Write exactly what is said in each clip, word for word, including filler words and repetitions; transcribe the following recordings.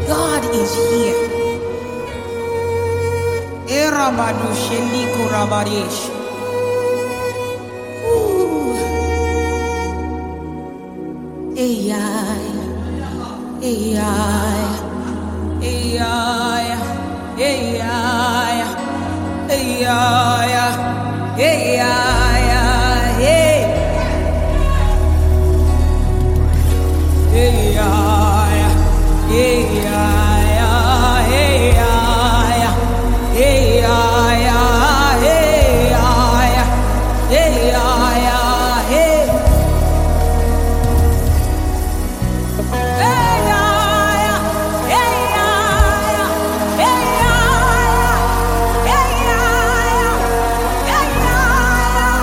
God is here. Eramadu sheliko rabadesh. Ooh. Ay, ay, ay, ay, ay, ay, ay, ay, ay, ay, ay. Hey, yeah, yeah, yeah, yeah, hey, yeah, hey, yeah, yeah, hey, yeah, hey, yeah, hey. Hey, yeah, hey, yeah, hey, yeah, hey, yeah, hey, yeah,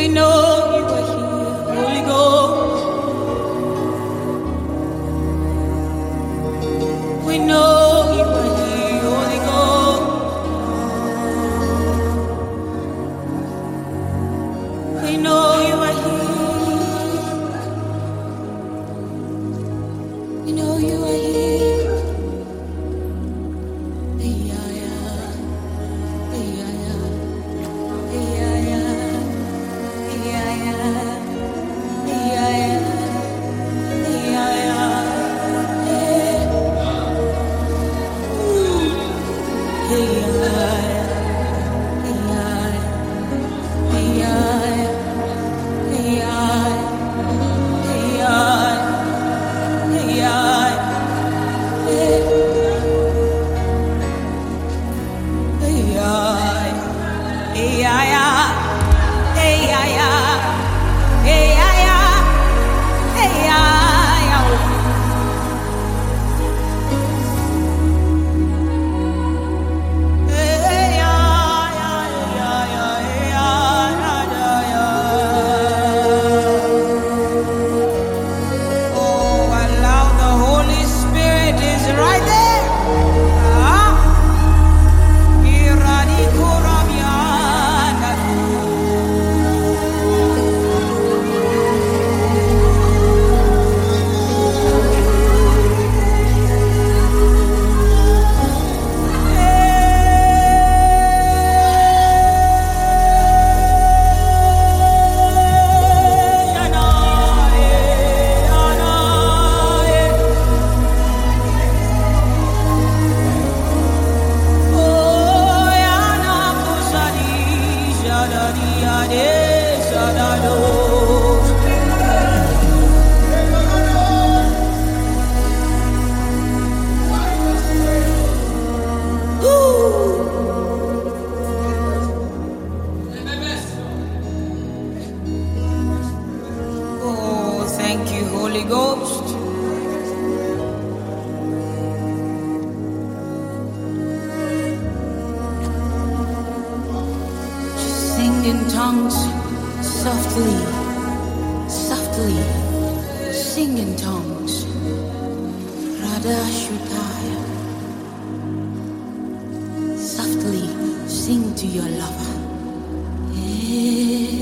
We know you are here, Holy Ghost. We know you are here, Holy Ghost. We know you are here. We know you are here. Hey, yeah, yeah. Hey, yeah, yeah. Hey, yeah, yeah. Hey, yeah, yeah. Hey, yeah, yeah. Hey, yeah, yeah. Hey. Ooh. Hey, yeah, yeah. Hey, yeah, yeah. Hey, yeah, yeah. Hey, yeah, yeah. Hey, yeah, yeah. Hey, yeah, yeah. Hey. Hey, yeah, yeah. Hey, yeah, yeah. Hey, yeah, yeah. Hey, yeah, yeah. Hey, yeah, yeah. Hey, yeah, yeah, yeah, yeah, yeah, yeah, yeah. Oh, allow the Holy Spirit is right there. Ah, Iradikorabiana. Hey, yana, eh, yana, eh. Oh, yana, kusadi, shadadi, ade, shadado. Ooh. Oh, thank you, Holy Ghost. Sing in tongues softly, softly. Sing in tongues. Radha Shutaya. Softly sing to your lover. Yeah.